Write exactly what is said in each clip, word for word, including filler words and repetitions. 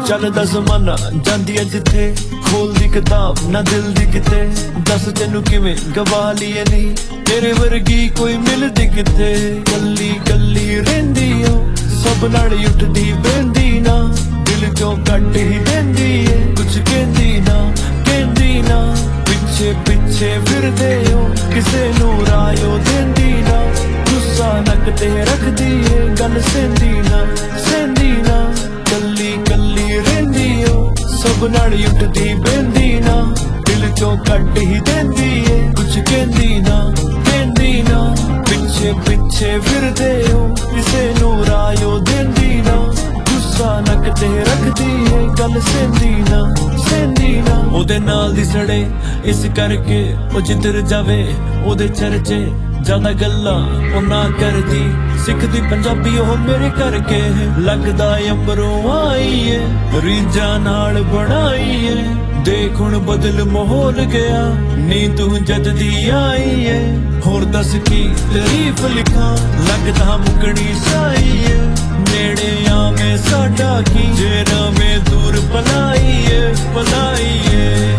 ਚੱਲਦਾ ਜ਼ਮਾਨਾ ਜਾਂਦੀ ਐ ਜਿੱਥੇ ਖੋਲਦੀ ਕਿਤਾਬ ਨਾ ਦਿਲ ਦੀ ਕਿਤੇ ਦੱਸ ਤੈਨੂੰ ਕਿਵੇਂ ਗਵਾ ਲਈਏ ਨੀ ਤੇਰੇ ਵਰਗੀ ਕੋਈ ਮਿਲਦੀ ਕਿਤੇ ਕੱਲੀ ਕੱਲੀ ਰਹਿੰਦੀ ਓ ਸਭ ਨਾਲ ਉੱਠਦੀ ਬਹਿੰਦੀ ਨਾ ਦਿਲ ਚੋਂ ਕੱਟ ਹੀ ਦਿੰਦੀ ਏ ਕੁਛ ਕਹਿੰਦੀ ਨਾ ਕਹਿੰਦੀ ਨਾ ਪਿੱਛੇ ਪਿੱਛੇ ਫਿਰਦੇ ਓ ਕਿਸੇ ਨੂੰ ਰਾਇਓ ਦਿੰਦੀ ਨਾ ਗੁੱਸਾ ਨੱਕ ਤੇ ਰੱਖਦੀ ਏ ਗੱਲ ਸਹਿੰਦੀ ਨਾ ਸਹਿੰਦੀ ਨਾ ਕੱਲੀ ਕੱਲੀ ਰਹਿੰਦੀ ਓ ਸਭ ਨਾਲ ਉੱਠਦੀ ਬਹਿੰਦੀ ਨਾ ਦਿਲ ਚੋਂ ਕੱਟ ਹੀ ਦਿੰਦੀ ਏ ਕੁਛ ਕਹਿੰਦੀ ਨਾ ਕਹਿੰਦੀ ਨਾ ਪਿੱਛੇ ਪਿੱਛੇ ਫਿਰਦੇ ਓ ਕਿਸੇ ਨੂੰ ਰਾਇਓ ਦਿੰਦੀ ਨਾ ਗੁੱਸਾ ਨੱਕ ਤੇ ਰੱਖਦੀ ਏ ਗੱਲ ਸਹਿੰਦੀ ਨਾ ਸਹਿੰਦੀ ਨਾ ਉਹਦੇ ਨਾਲ ਦੀ ਸੜੇ ਇਸ ਕਰਕੇ ਉਹ ਜਿੱਧਰ ਜਾਵੇ ਉਹਦੇ ਚਰਚੇ ਜ਼ਿਆਦਾ ਗੱਲਾਂ ਉਹ ਨਾ ਕਰਦੀ ਸਿੱਖਦੀ ਪੰਜਾਬੀ ਉਹ ਮੇਰੇ ਕਰਕੇ ਲੱਗਦਾ ਅੰਬਰੋਂ ਆਈ ਏ ਰੀਝਾਂ ਨਾਲ ਬਣਾਈ ਏ ਦੇਖ ਹੁਣ ਬਦਲ ਮਾਹੌਲ ਗਿਆ ਨੀ ਤੂੰ ਜਦ ਦੀ ਆਈ ਏ ਹੋਰ ਦੱਸ ਕੀ ਤਾਰੀਫ ਲਿਖਾਂ ਲੱਗਦਾ ਮੁਕਣੀ ਸਾਈ ਏ ਨੇੜੇ ਆਵੇਂ ਸਾਡਾ ਕੀ ਜੇ ਰਵੇਂ ਦੂਰ ਪਲਾਈ ਏ ਪਲਾਈ ਏ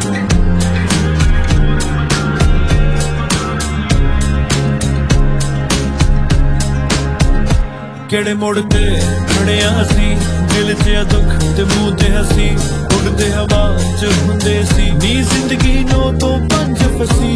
ਕਿਹੜੇ ਮੋੜ ਤੇ ਖੜਿਆ ਅਸੀਂ ਦਿਲ 'ਚ ਆ ਦੁੱਖ ਤੇ ਮੂੰਹ ਤੇ ਹੱਸੀ ਉੱਡਦੇ ਹਵਾ 'ਚ ਹੁੰਦੇ ਸੀ ਨੀ ਜ਼ਿੰਦਗੀ ਨੋ ਤੋਂ ਪੰਜ ਫਸੀ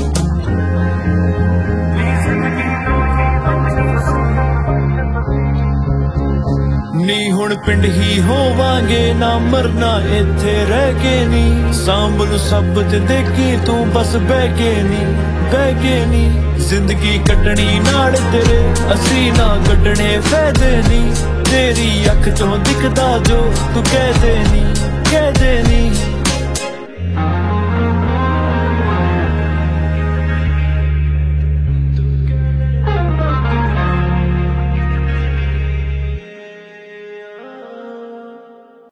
ਨੀ ਹੁਣ ਪਿੰਡ ਹੀ ਹੋਵਾਂਗੇ ਨਾ ਮਰਨਾ ਇੱਥੇ ਰਹਿ ਕੇ ਨੀ ਸਾਂਭ ਨੂੰ ਸਭ ਤੇ ਦੇਖੀ ਤੂੰ ਬਸ ਬਹਿ ਕੇ ਨੀ ਬਹਿ ਕੇ ਨੀ ਜ਼ਿੰਦਗੀ ਕੱਟਣੀ ਨਾਲ ਤੇਰੇ ਅਸੀਂ ਨਾ ਕੱਢਣੇ ਫਾਇਦੇ ਨੀ ਤੇਰੀ ਅੱਖ ਚੋਂ ਦਿਖਦਾ ਜੋ ਤੂੰ ਕਹਿ ਦੇ ਨੀ ਕਹਿ ਦੇ ਨੀ